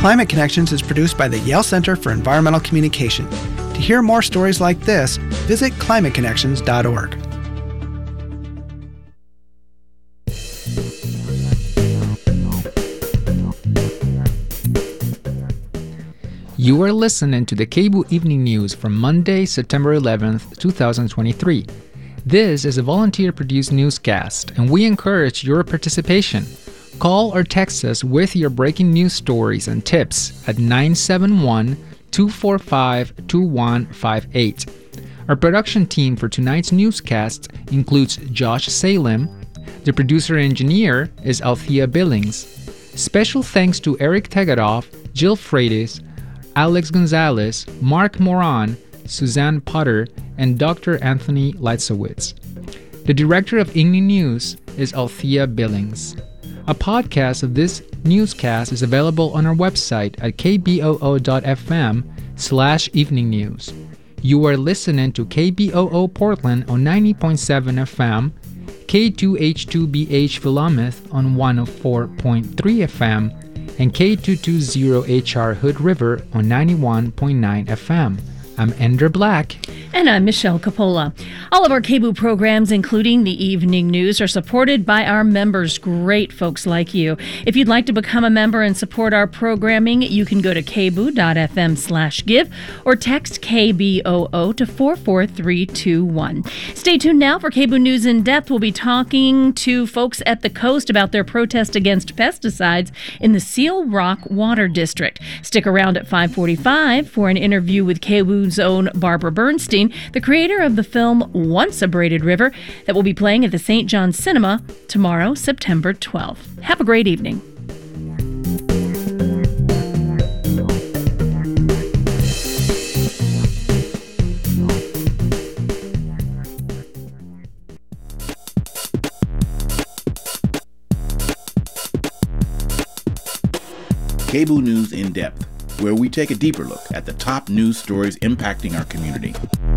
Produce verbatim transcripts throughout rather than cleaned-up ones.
Climate Connections is produced by the Yale Center for Environmental Communication. To hear more stories like this, visit climate connections dot org. You are listening to the K B O Evening News for Monday, September eleventh, twenty twenty-three. This is a volunteer-produced newscast, and we encourage your participation. Call or text us with your breaking news stories and tips at nine seven one, two four five, two one five eight. Our production team for tonight's newscast includes Josh Salem. The producer-engineer is Althea Billings. Special thanks to Eric Tegadoff, Jill Freitas, Alex Gonzalez, Mark Moran, Suzanne Potter, and Doctor Anthony Leitzowitz. The director of Evening News is Althea Billings. A podcast of this newscast is available on our website at k b o o dot f m slash evening news. You are listening to K B O O Portland on ninety point seven F M, K two H two B H Philomath on one oh four point three F M, and K two twenty H R Hood River on ninety-one point nine F M. I'm Ender Black. And I'm Michelle Coppola. All of our K B O O programs, including the evening news, are supported by our members, great folks like you. If you'd like to become a member and support our programming, you can go to k b o o dot f m slash give or text K B O O to four four three two one. Stay tuned now for K B O O News in Depth. We'll be talking to folks at the coast about their protest against pesticides in the Seal Rock Water District. Stick around at five forty-five for an interview with K B O O's own Barbara Bernstein, the creator of the film Once a Braided River, that will be playing at the Saint John Cinema tomorrow, September twelfth. Have a great evening. K B O O News in Depth, where we take a deeper look at the top news stories impacting our community.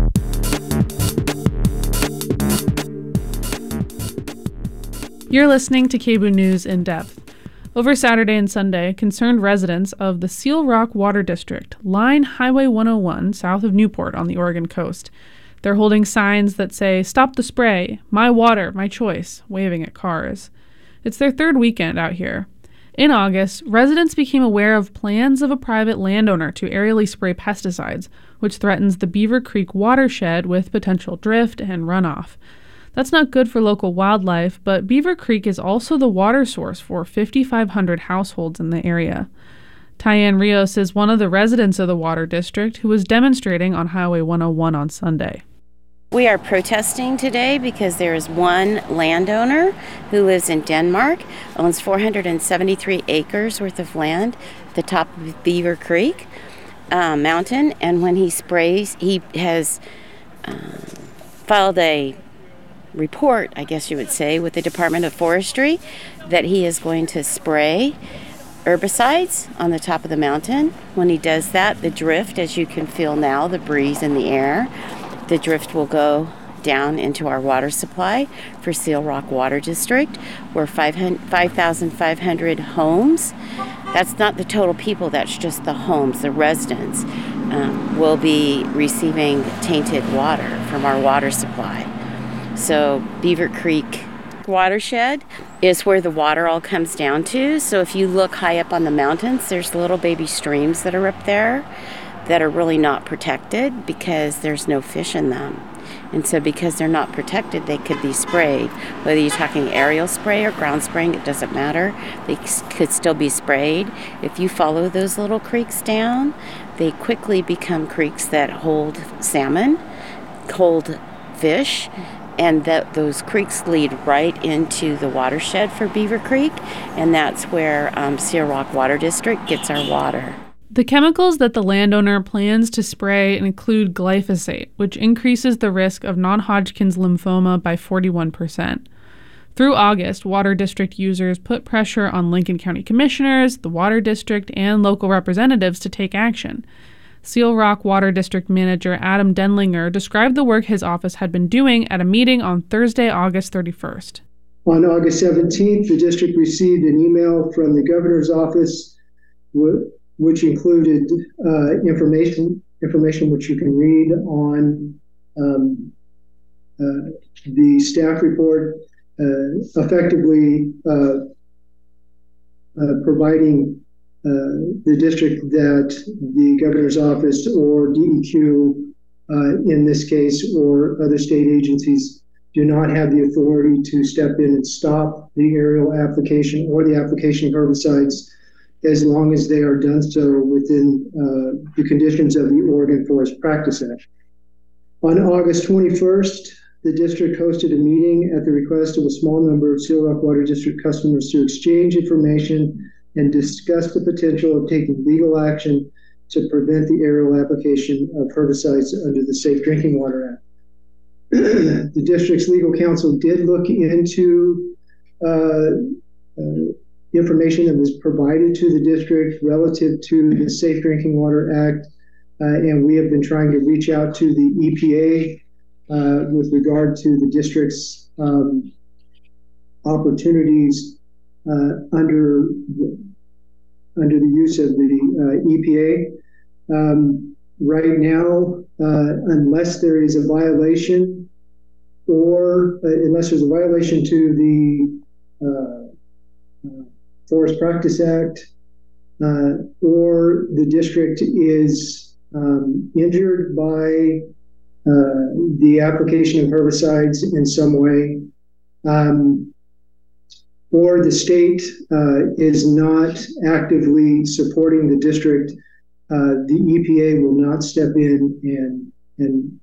You're listening to K B O O News in Depth. Over Saturday and Sunday, concerned residents of the Seal Rock Water District line Highway one oh one south of Newport on the Oregon coast. They're holding signs that say, "Stop the spray, my water, my choice," waving at cars. It's their third weekend out here. In August, residents became aware of plans of a private landowner to aerially spray pesticides, which threatens the Beaver Creek watershed with potential drift and runoff. That's not good for local wildlife, but Beaver Creek is also the water source for fifty-five hundred households in the area. Tyann Rios is one of the residents of the Water District who was demonstrating on Highway one oh one on Sunday. We are protesting today because there is one landowner who lives in Denmark, owns four hundred seventy-three acres worth of land at the top of Beaver Creek uh, mountain, and when he sprays, he has uh, filed a report, I guess you would say, with the Department of Forestry that he is going to spray herbicides on the top of the mountain. When he does that, the drift, as you can feel now, the breeze in the air, the drift will go down into our water supply for Seal Rock Water District, where five thousand five hundred homes, that's not the total people, that's just the homes, the residents, um, will be receiving tainted water from our water supply. So Beaver Creek watershed is where the water all comes down to. So if you look high up on the mountains, there's little baby streams that are up there that are really not protected because there's no fish in them. And so because they're not protected, they could be sprayed. Whether you're talking aerial spray or ground spraying, it doesn't matter. They could still be sprayed. If you follow those little creeks down, they quickly become creeks that hold salmon, hold fish, and that those creeks lead right into the watershed for Beaver Creek, and that's where um, Seal Rock Water District gets our water. The chemicals that the landowner plans to spray include glyphosate, which increases the risk of non-Hodgkin's lymphoma by forty-one percent. Through August, Water District users put pressure on Lincoln County commissioners, the Water District, and local representatives to take action. Seal Rock Water District Manager Adam Denlinger described the work his office had been doing at a meeting on Thursday, August thirty-first. On August seventeenth, the district received an email from the governor's office with, which included uh, information information which you can read on um, uh, the staff report, uh, effectively uh, uh, providing uh, the district that the governor's office or D E Q, uh, in this case, or other state agencies do not have the authority to step in and stop the aerial application or the application of herbicides, as long as they are done so within uh, the conditions of the Oregon Forest Practice Act. On August twenty-first, the district hosted a meeting at the request of a small number of Seal Rock Water District customers to exchange information and discuss the potential of taking legal action to prevent the aerial application of herbicides under the Safe Drinking Water Act. The district's legal counsel did look into uh, uh, information that was provided to the district relative to the Safe Drinking Water Act, uh, and we have been trying to reach out to the E P A uh, with regard to the district's um, opportunities uh, under under the use of the uh, E P A. Um, right now, uh, unless there is a violation, or uh, unless there's a violation to the uh, uh, Forest Practice Act, uh, or the district is um, injured by uh, the application of herbicides in some way, um, or the state uh, is not actively supporting the district, uh, the E P A will not step in and and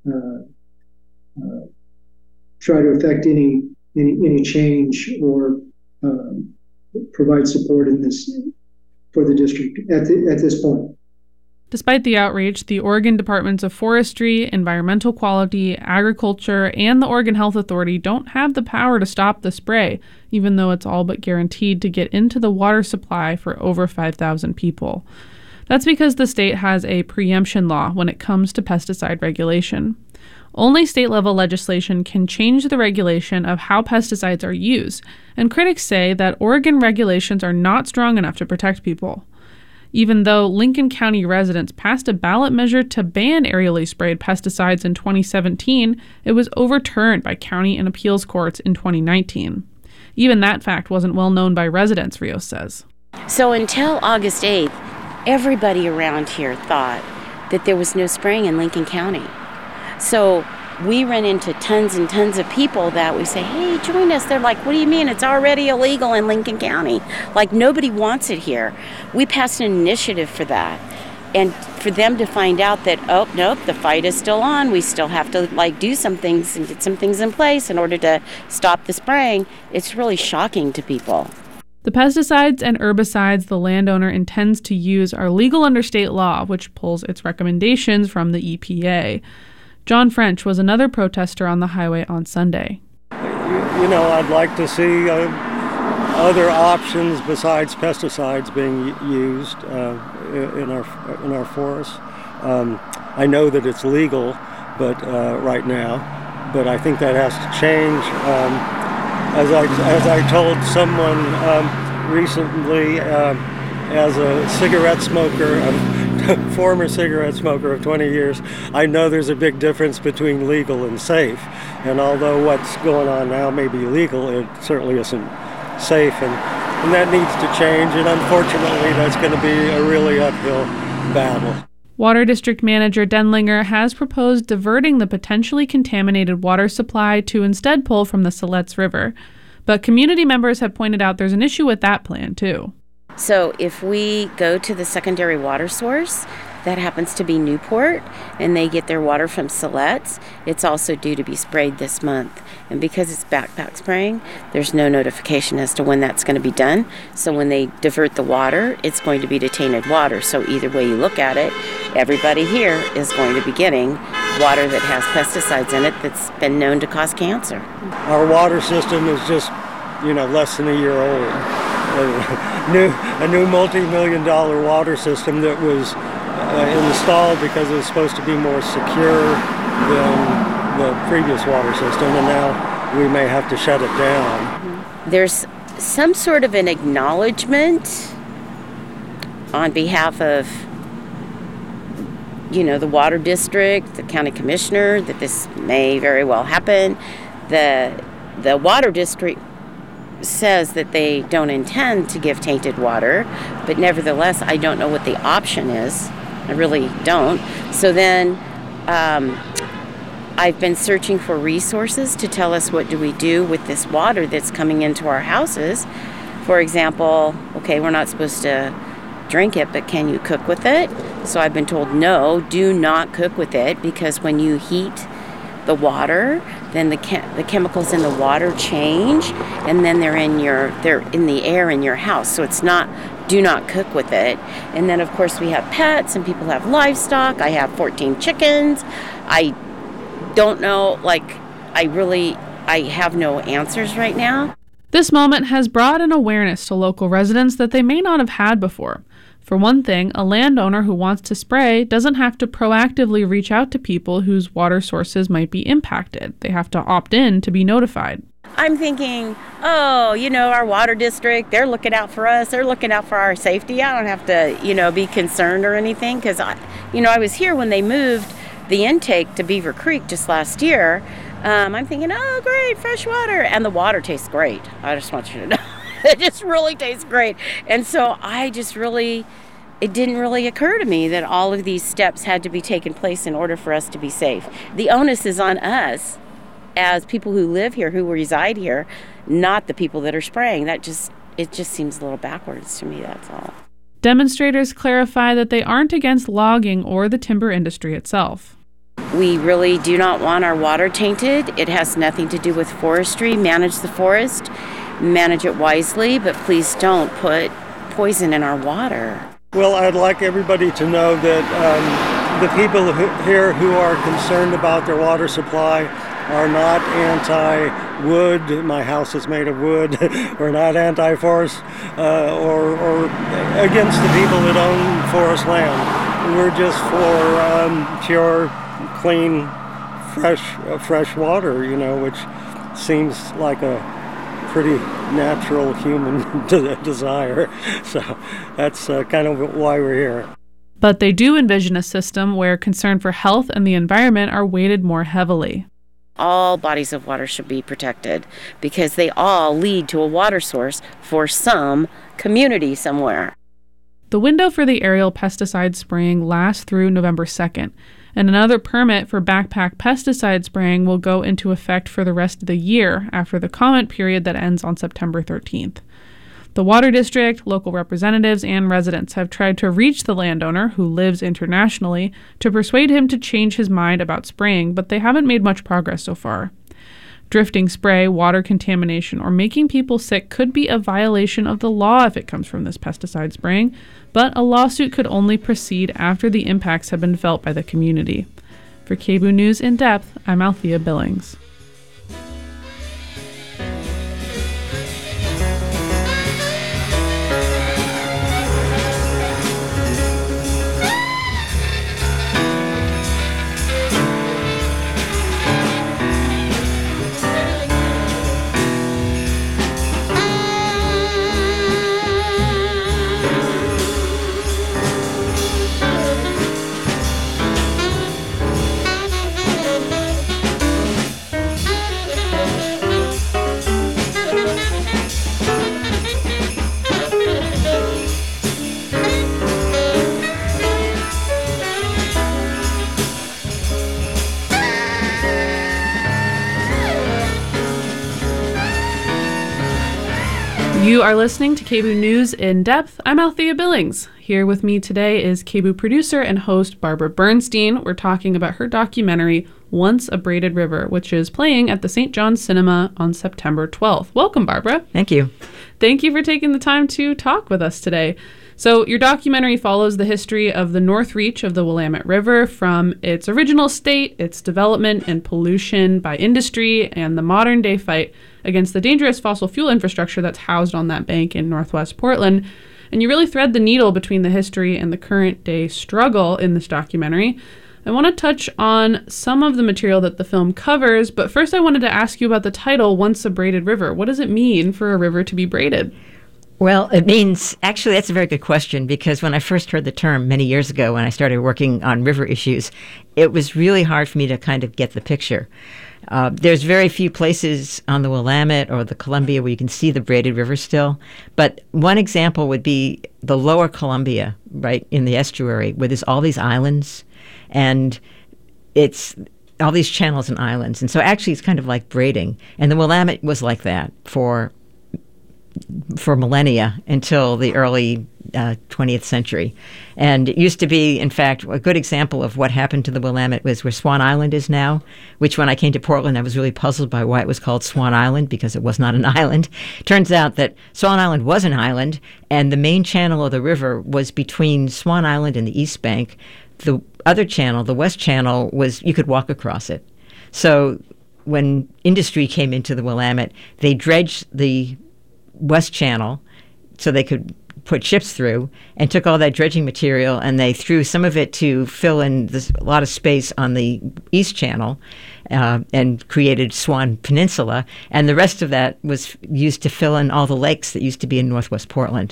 uh, uh, try to affect any any, any change or um, provide support in this for the district at the, at this point. Despite the outreach, the Oregon Departments of Forestry, Environmental Quality, Agriculture, and the Oregon Health Authority don't have the power to stop the spray, even though it's all but guaranteed to get into the water supply for over five thousand people. That's because the state has a preemption law when it comes to pesticide regulation. Only state-level legislation can change the regulation of how pesticides are used, and critics say that Oregon regulations are not strong enough to protect people. Even though Lincoln County residents passed a ballot measure to ban aerially sprayed pesticides in twenty seventeen, it was overturned by county and appeals courts in twenty nineteen. Even that fact wasn't well known by residents, Rios says. So until August eighth, everybody around here thought that there was no spraying in Lincoln County. So we run into tons and tons of people that we say, hey, join us. They're like, what do you mean? It's already illegal in Lincoln County. Like, nobody wants it here. We passed an initiative for that. And for them to find out that, oh, nope, the fight is still on. We still have to, like, do some things and get some things in place in order to stop the spraying. It's really shocking to people. The pesticides and herbicides the landowner intends to use are legal under state law, which pulls its recommendations from the E P A. John French was another protester on the highway on Sunday. You, you know, I'd like to see uh, other options besides pesticides being used uh, in our in our forests. Um, I know that it's legal, but uh, right now, but I think that has to change. Um, as I as I told someone um, recently, uh, as a cigarette smoker. Um, former cigarette smoker of twenty years, I know there's a big difference between legal and safe. And although what's going on now may be legal, it certainly isn't safe. And, and that needs to change. And unfortunately, that's going to be a really uphill battle. Water District Manager Denlinger has proposed diverting the potentially contaminated water supply to instead pull from the Siletz River. But community members have pointed out there's an issue with that plan, too. So if we go to the secondary water source, that happens to be Newport, and they get their water from Siletz, it's also due to be sprayed this month. And because it's backpack spraying, there's no notification as to when that's going to be done. So when they divert the water, it's going to be to tainted water. So either way you look at it, everybody here is going to be getting water that has pesticides in it that's been known to cause cancer. Our water system is just, you know, less than a year old. A new, a new multi-million dollar water system that was uh, installed because it was supposed to be more secure than the previous water system, and now we may have to shut it down. There's some sort of an acknowledgement on behalf of, you know, the water district, the county commissioner, that this may very well happen. The the water district says that they don't intend to give tainted water, but nevertheless, I don't know what the option is. I really don't. So then um, I've been searching for resources to tell us what do we do with this water that's coming into our houses. For example, okay, we're not supposed to drink it, but can you cook with it? So I've been told, no, do not cook with it, because when you heat the water, then the chem- the chemicals in the water change, and then they're in your they're in the air in your house. So it's not, do not cook with it. And then of course we have pets and people have livestock. I have fourteen chickens. I don't know, like I really I have no answers right now. This moment has brought an awareness to local residents that they may not have had before. For one thing, a landowner who wants to spray doesn't have to proactively reach out to people whose water sources might be impacted. They have to opt in to be notified. I'm thinking, oh, you know, our water district, they're looking out for us. They're looking out for our safety. I don't have to, you know, be concerned or anything, because, I, you know, I was here when they moved the intake to Beaver Creek just last year. Um, I'm thinking, oh, great, fresh water. And the water tastes great. I just want you to know. It just really tastes great. And so I just really, it didn't really occur to me that all of these steps had to be taken place in order for us to be safe. The onus is on us as people who live here, who reside here, not the people that are spraying. That just, it just seems a little backwards to me, that's all. Demonstrators clarify that they aren't against logging or the timber industry itself. We really do not want our water tainted. It has nothing to do with forestry. Manage the forest, manage it wisely, but please don't put poison in our water. Well, I'd like everybody to know that um, the people who, here who are concerned about their water supply are not anti-wood. My house is made of wood. We're not anti-forest uh, or, or against the people that own forest land. We're just for um, pure, clean, fresh, uh, fresh water, you know, which seems like a pretty natural human desire. So that's uh, kind of why we're here. But they do envision a system where concern for health and the environment are weighted more heavily. All bodies of water should be protected because they all lead to a water source for some community somewhere. The window for the aerial pesticide spraying lasts through November second, and another permit for backpack pesticide spraying will go into effect for the rest of the year after the comment period that ends on September thirteenth. The Water District, local representatives, and residents have tried to reach the landowner, who lives internationally, to persuade him to change his mind about spraying, but they haven't made much progress so far. Drifting spray, water contamination, or making people sick could be a violation of the law if it comes from this pesticide spraying, but a lawsuit could only proceed after the impacts have been felt by the community. For K B O O News In Depth, I'm Althea Billings. You are listening to K B O O News In Depth. I'm Althea Billings. Here with me today is K B O O producer and host Barbara Bernstein. We're talking about her documentary, Once a Braided River, which is playing at the Saint John's Cinema on September twelfth. Welcome, Barbara. Thank you. Thank you for taking the time to talk with us today. So your documentary follows the history of the North Reach of the Willamette River from its original state, its development and pollution by industry, and the modern day fight against the dangerous fossil fuel infrastructure that's housed on that bank in northwest Portland. And you really thread the needle between the history and the current day struggle in this documentary. I want to touch on some of the material that the film covers, but first I wanted to ask you about the title, Once a Braided River. What does it mean for a river to be braided? Well, it means, actually, that's a very good question, because when I first heard the term many years ago when I started working on river issues, it was really hard for me to kind of get the picture. Uh, there's very few places on the Willamette or the Columbia where you can see the braided river still. But one example would be the lower Columbia, right, in the estuary, where there's all these islands, and it's all these channels and islands. And so actually it's kind of like braiding. And the Willamette was like that for for millennia until the early uh, twentieth century. And it used to be, in fact, a good example of what happened to the Willamette was where Swan Island is now, which when I came to Portland, I was really puzzled by why it was called Swan Island, because it was not an island. Turns out that Swan Island was an island, and the main channel of the river was between Swan Island and the East Bank. The other channel, the West Channel, was you could walk across it. So when industry came into the Willamette, they dredged the West Channel so they could put ships through, and took all that dredging material and they threw some of it to fill in this, a lot of space on the East Channel uh, and created Swan Peninsula, and the rest of that was used to fill in all the lakes that used to be in Northwest Portland.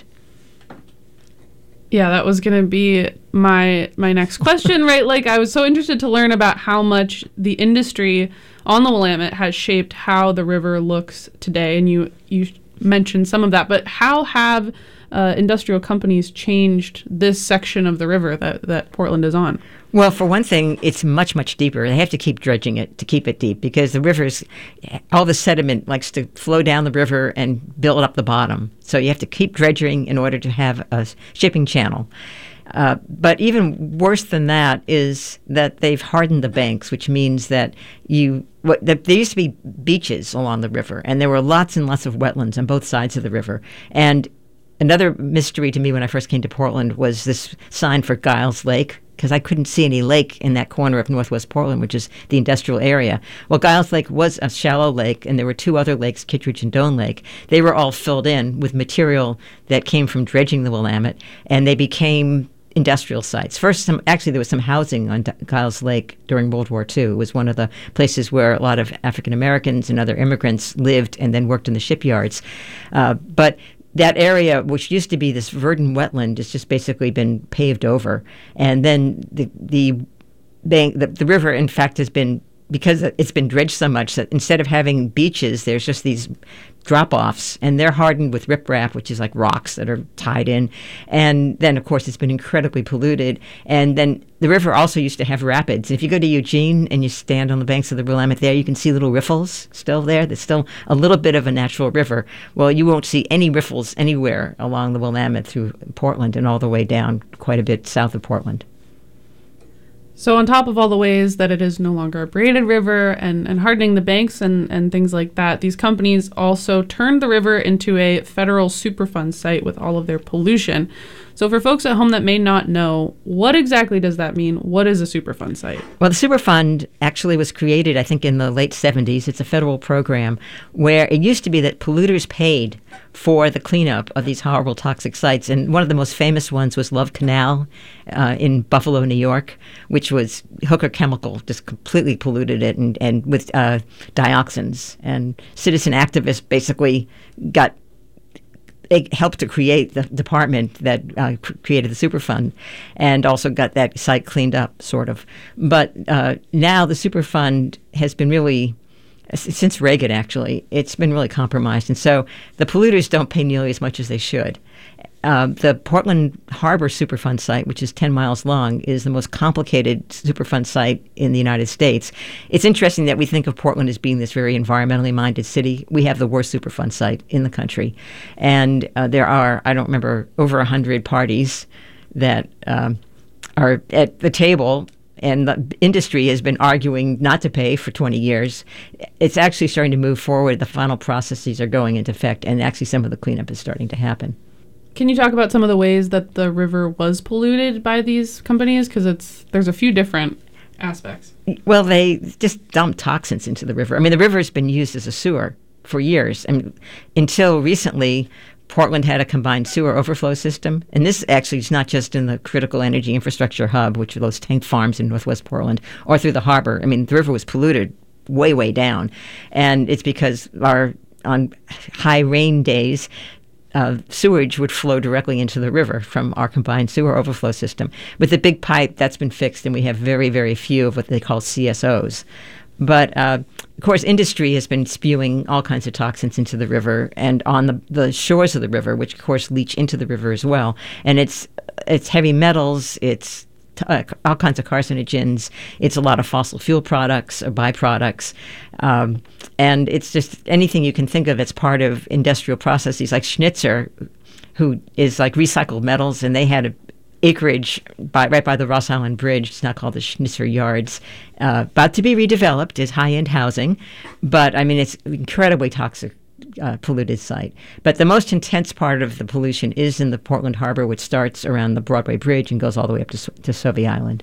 Yeah, that was going to be my my next question, right? Like, I was so interested to learn about how much the industry on the Willamette has shaped how the river looks today, and you you mentioned some of that, but how have uh, industrial companies changed this section of the river that, that Portland is on? Well, for one thing, it's much, much deeper. They have to keep dredging it to keep it deep, because the river's, all the sediment likes to flow down the river and build up the bottom. So you have to keep dredging in order to have a shipping channel. Uh, but even worse than that is that they've hardened the banks, which means that you what, the, there used to be beaches along the river, and there were lots and lots of wetlands on both sides of the river. And another mystery to me when I first came to Portland was this sign for Giles Lake, because I couldn't see any lake in that corner of Northwest Portland, which is the industrial area. Well, Giles Lake was a shallow lake, and there were two other lakes, Kittredge and Doan Lake. They were all filled in with material that came from dredging the Willamette, and they became industrial sites. First, some, actually, there was some housing on D- Giles Lake during World War Two. It was one of the places where a lot of African Americans and other immigrants lived and then worked in the shipyards. Uh, but that area, which used to be this verdant wetland, has just basically been paved over. And then the the bank, the, the river, in fact, has been, because it's been dredged so much that instead of having beaches, there's just these drop-offs, and they're hardened with riprap, which is like rocks that are tied in. And then, of course, it's been incredibly polluted. And then the river also used to have rapids. If you go to Eugene and you stand on the banks of the Willamette there, you can see little riffles still there. There's still a little bit of a natural river. Well, you won't see any riffles anywhere along the Willamette through Portland and all the way down quite a bit south of Portland. So on top of all the ways that it is no longer a braided river and, and hardening the banks and, and things like that, these companies also turned the river into a federal Superfund site with all of their pollution. So for folks at home that may not know, what exactly does that mean? What is a Superfund site? Well, the Superfund actually was created, I think, in the late seventies. It's a federal program where it used to be that polluters paid for the cleanup of these horrible toxic sites. And one of the most famous ones was Love Canal uh, in Buffalo, New York, which was Hooker Chemical, just completely polluted it and, and with uh, dioxins. And citizen activists basically got It helped to create the department that uh, cr- created the Superfund, and also got that site cleaned up, sort of. But uh, now the Superfund has been really, since Reagan actually, it's been really compromised. And so the polluters don't pay nearly as much as they should. Uh, the Portland Harbor Superfund site, which is ten miles long, is the most complicated Superfund site in the United States. It's interesting that we think of Portland as being this very environmentally minded city. We have the worst Superfund site in the country. And uh, there are, I don't remember, over one hundred parties that um, are at the table, and the industry has been arguing not to pay for twenty years. It's actually starting to move forward. The final processes are going into effect, and actually some of the cleanup is starting to happen. Can you talk about some of the ways that the river was polluted by these companies? Because it's there's a few different aspects. Well, they just dump toxins into the river. I mean, the river has been used as a sewer for years. I mean, until recently, Portland had a combined sewer overflow system. And this actually is not just in the critical energy infrastructure hub, which are those tank farms in Northwest Portland, or through the harbor. I mean, the river was polluted way, way down. And it's because our on high rain days, uh, sewage would flow directly into the river from our combined sewer overflow system. With the big pipe, that's been fixed, and we have very, very few of what they call C S Os. But, uh, of course, industry has been spewing all kinds of toxins into the river and on the, the shores of the river, which, of course, leach into the river as well. And it's it's heavy metals, it's t- uh, all kinds of carcinogens, it's a lot of fossil fuel products or byproducts. Um, and it's just anything you can think of as part of industrial processes, like Schnitzer, who is like recycled metals, and they had a acreage by, right by the Ross Island Bridge. It's now called the Schnitzer Yards, uh, about to be redeveloped as high-end housing. But, I mean, it's incredibly toxic, uh, polluted site. But the most intense part of the pollution is in the Portland Harbor, which starts around the Broadway Bridge and goes all the way up to, to Sauvie Island.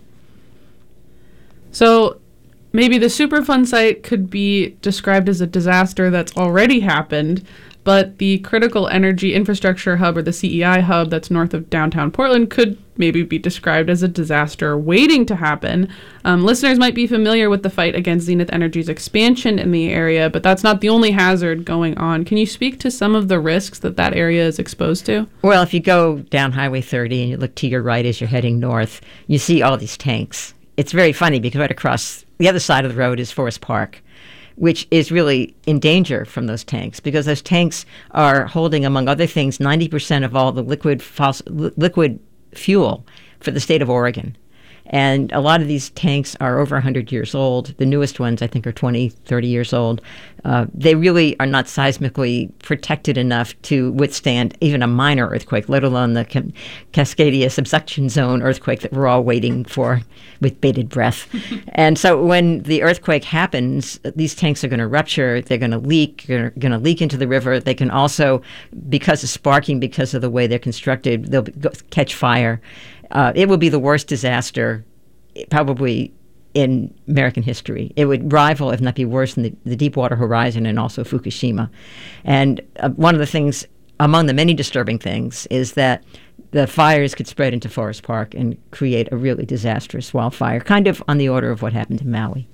So maybe the Superfund site could be described as a disaster that's already happened, but the Critical Energy Infrastructure Hub, or the C E I hub that's north of downtown Portland, could maybe be described as a disaster waiting to happen. Um, listeners might be familiar with the fight against Zenith Energy's expansion in the area, but that's not the only hazard going on. Can you speak to some of the risks that that area is exposed to? Well, if you go down Highway thirty and you look to your right as you're heading north, you see all these tanks. It's very funny because right across the other side of the road is Forest Park, which is really in danger from those tanks, because those tanks are holding, among other things, ninety percent of all the liquid fos- liquid fuel for the state of Oregon. And a lot of these tanks are over one hundred years old. The newest ones, I think, are twenty, thirty years old. Uh, they really are not seismically protected enough to withstand even a minor earthquake, let alone the Ca- Cascadia subduction zone earthquake that we're all waiting for with bated breath. And so when the earthquake happens, these tanks are going to rupture. They're going to leak. They're going to leak into the river. They can also, because of sparking, because of the way they're constructed, they'll be, go, catch fire. Uh, it will be the worst disaster probably in American history. It would rival, if not be worse, than the, the Deepwater Horizon and also Fukushima. And uh, one of the things, among the many disturbing things, is that the fires could spread into Forest Park and create a really disastrous wildfire, kind of on the order of what happened in Maui.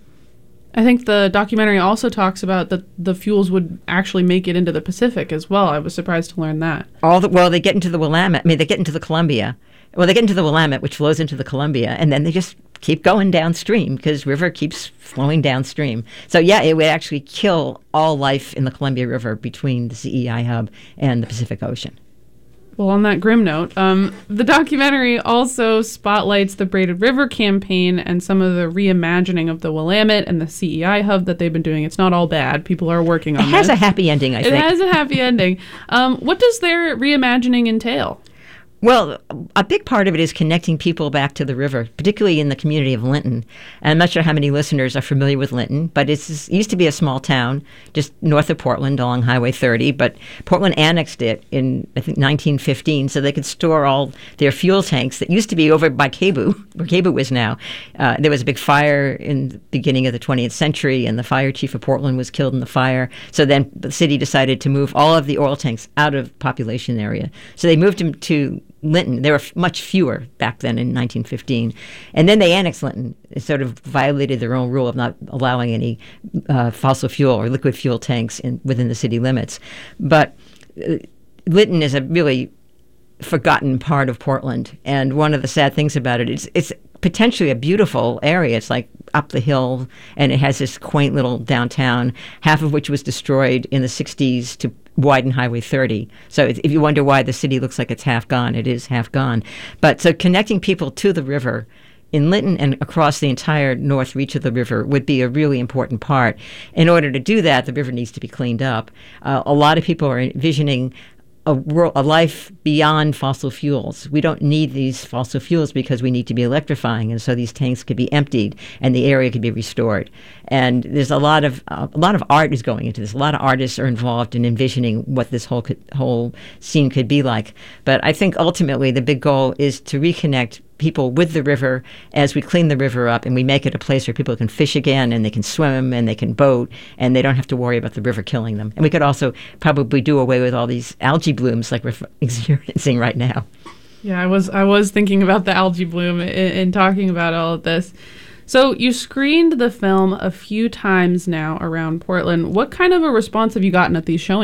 I think the documentary also talks about that the fuels would actually make it into the Pacific as well. I was surprised to learn that. All the, well, they get into the Willamette. I mean, they get into the Columbia. Well, they get into the Willamette, which flows into the Columbia, and then they just keep going downstream because river keeps flowing downstream. So, yeah, it would actually kill all life in the Columbia River between the C E I hub and the Pacific Ocean. Well, on that grim note, um, the documentary also spotlights the Braided River campaign and some of the reimagining of the Willamette and the C E I hub that they've been doing. It's not all bad. People are working on it. It has this. a happy ending, I it think. It has a happy ending. Um, what does their reimagining entail? Well, a big part of it is connecting people back to the river, particularly in the community of Linton. And I'm not sure how many listeners are familiar with Linton, but it's, it used to be a small town just north of Portland along Highway thirty. But Portland annexed it in, I think, nineteen fifteen, so they could store all their fuel tanks that used to be over by Cebu, where Cebu is now. Uh, there was a big fire in the beginning of the twentieth century, and the fire chief of Portland was killed in the fire. So then the city decided to move all of the oil tanks out of population area. So they moved them to Linton. There were f- much fewer back then in nineteen fifteen. And then they annexed Linton. It sort of violated their own rule of not allowing any uh, fossil fuel or liquid fuel tanks in, within the city limits. But uh, Linton is a really forgotten part of Portland. And one of the sad things about it is it's potentially a beautiful area. It's like up the hill, and it has this quaint little downtown, half of which was destroyed in the sixties to widen Highway thirty. So if you wonder why the city looks like it's half gone, it is half gone. But so connecting people to the river in Linton and across the entire north reach of the river would be a really important part. In order to do that, the river needs to be cleaned up. Uh, a lot of people are envisioning A, world, a life beyond fossil fuels. We don't need these fossil fuels because we need to be electrifying, and so these tanks could be emptied and the area could be restored. And there's a lot of uh, a lot of art is going into this. A lot of artists are involved in envisioning what this whole could, whole scene could be like. But I think ultimately the big goal is to reconnect people with the river as we clean the river up and we make it a place where people can fish again and they can swim and they can boat and they don't have to worry about the river killing them. And we could also probably do away with all these algae blooms like we're experiencing right now. Yeah, I was I was thinking about the algae bloom in, in talking about all of this. So you screened the film a few times now around Portland. What kind of a response have you gotten at these showings?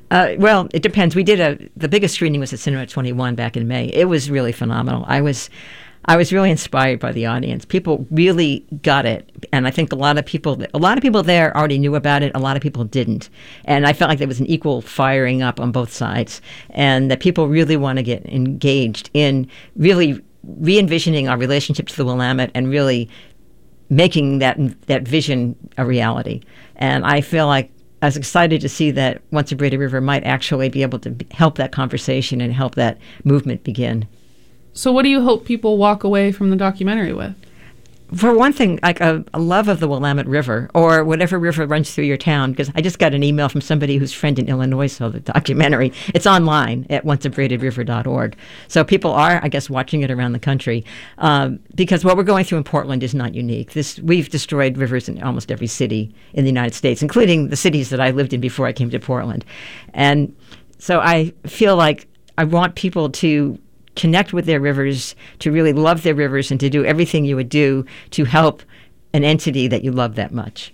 Uh, well, it depends. We did a the biggest screening was at Cinema twenty-one back in May. It was really phenomenal. I was I was really inspired by the audience. People really got it, and I think a lot of people a lot of people there already knew about it. A lot of people didn't, and I felt like there was an equal firing up on both sides, and that people really want to get engaged in really re-envisioning our relationship to the Willamette and really making that that vision a reality. And I feel like I was excited to see that Once a Braided River might actually be able to b- help that conversation and help that movement begin. So what do you hope people walk away from the documentary with? For one thing, like a, a love of the Willamette River or whatever river runs through your town, because I just got an email from somebody whose friend in Illinois saw the documentary. It's online at once a braided river dot org. So people are, I guess, watching it around the country um, because what we're going through in Portland is not unique. This We've destroyed rivers in almost every city in the United States, including the cities that I lived in before I came to Portland. And so I feel like I want people to connect with their rivers, to really love their rivers, and to do everything you would do to help an entity that you love that much.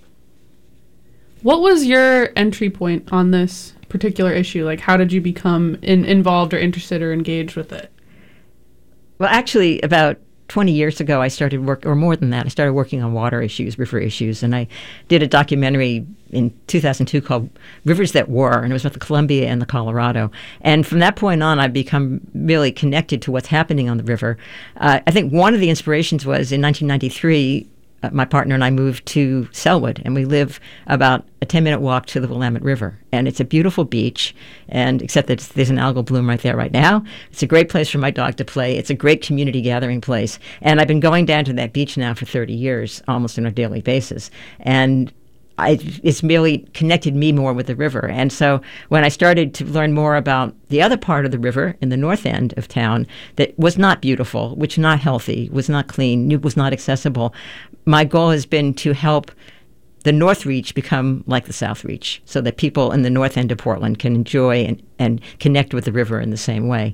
What was your entry point on this particular issue? Like, how did you become in, involved or interested or engaged with it? Well, actually, about twenty years ago, I started work, or more than that, I started working on water issues, river issues, and I did a documentary in two thousand two called Rivers That Were, and it was about the Columbia and the Colorado. And from that point on, I've become really connected to what's happening on the river. Uh, I think one of the inspirations was in nineteen ninety-three, uh, my partner and I moved to Selwood, and we live about a ten-minute walk to the Willamette River. And it's a beautiful beach, and except that there's an algal bloom right there right now. It's a great place for my dog to play. It's a great community gathering place. And I've been going down to that beach now for thirty years, almost on a daily basis. And I, it's merely connected me more with the river. And so when I started to learn more about the other part of the river in the north end of town that was not beautiful, which was not healthy, was not clean, was not accessible, my goal has been to help the North Reach become like the South Reach so that people in the north end of Portland can enjoy and, and connect with the river in the same way.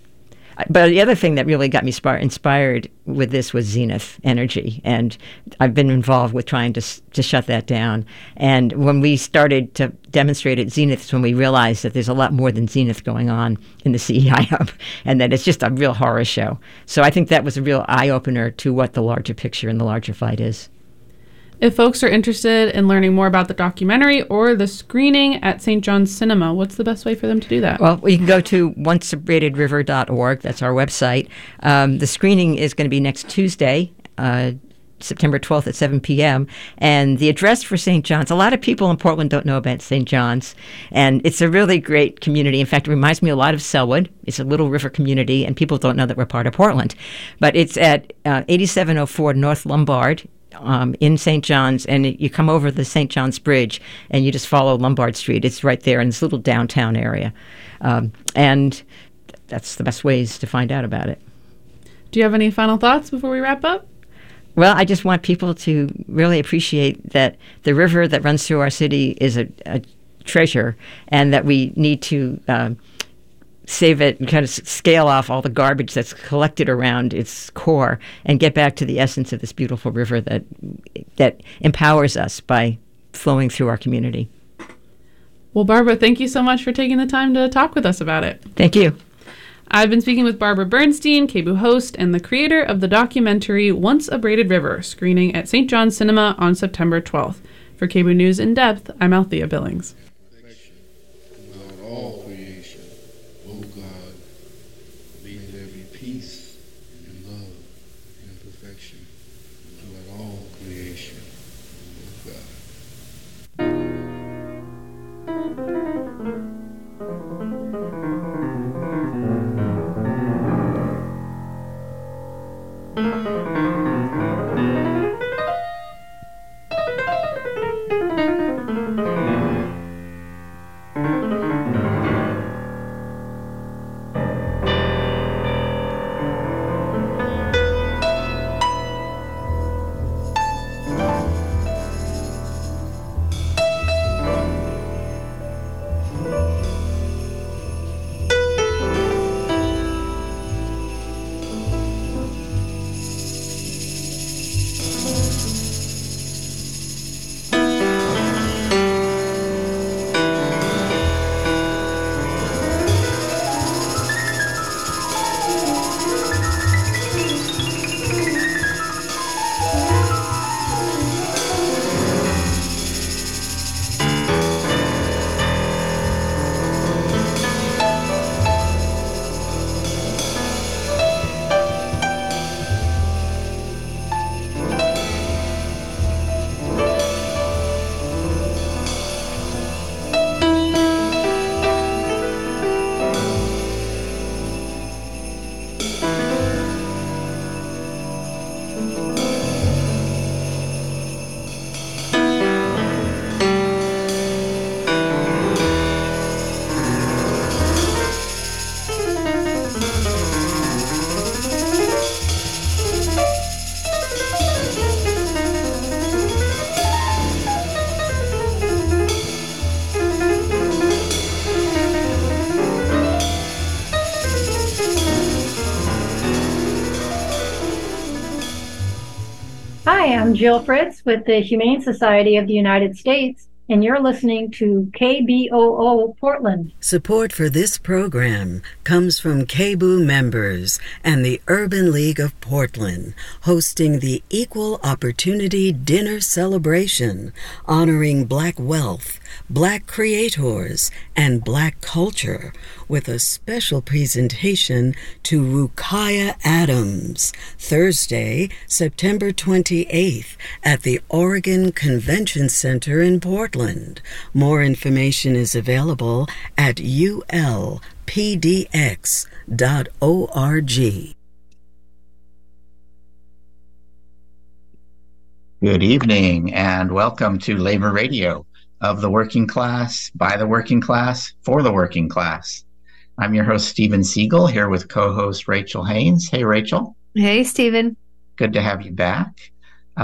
But the other thing that really got me sp- inspired with this was Zenith Energy, and I've been involved with trying to to shut that down. And when we started to demonstrate at Zenith, is when we realized that there's a lot more than Zenith going on in the C E I Hub, and that it's just a real horror show. So I think that was a real eye-opener to what the larger picture and the larger fight is. If folks are interested in learning more about the documentary or the screening at Saint John's Cinema, what's the best way for them to do that? Well, you can go to once a braided river dot org. That's our website. Um, the screening is going to be next Tuesday, uh, September twelfth at seven p.m. And the address for Saint John's, a lot of people in Portland don't know about Saint John's. And it's a really great community. In fact, it reminds me a lot of Selwood. It's a little river community, and people don't know that we're part of Portland. But it's at uh, eighty-seven oh four North Lombard, Um, in Saint John's, and it, you come over the Saint John's Bridge, and you just follow Lombard Street. It's right there in this little downtown area. Um, and th- that's the best ways to find out about it. Do you have any final thoughts before we wrap up? Well, I just want people to really appreciate that the river that runs through our city is a, a treasure, and that we need to um, save it and kind of scale off all the garbage that's collected around its core and get back to the essence of this beautiful river that that empowers us by flowing through our community. Well, Barbara, thank you so much for taking the time to talk with us about it. Thank you. I've been speaking with Barbara Bernstein, K B U host and the creator of the documentary Once a Braided River, screening at Saint John's Cinema on September twelfth. For K B U News in Depth, I'm Althea Billings. Hi, I'm Jill Fritz with the Humane Society of the United States, and you're listening to K B O O Portland. Support for this program comes from K B O O members and the Urban League of Portland, hosting the Equal Opportunity Dinner Celebration, honoring Black wealth, Black creators, and Black culture, with a special presentation to Rukiah Adams, Thursday, September twenty-eighth, at the Oregon Convention Center in Portland. More information is available at U L P D X dot org. Good evening and welcome to Labor Radio of the working class, by the working class, for the working class. I'm your host, Stephen Siegel, here with co-host Rachel Haynes. Hey, Rachel. Hey, Stephen. Good to have you back.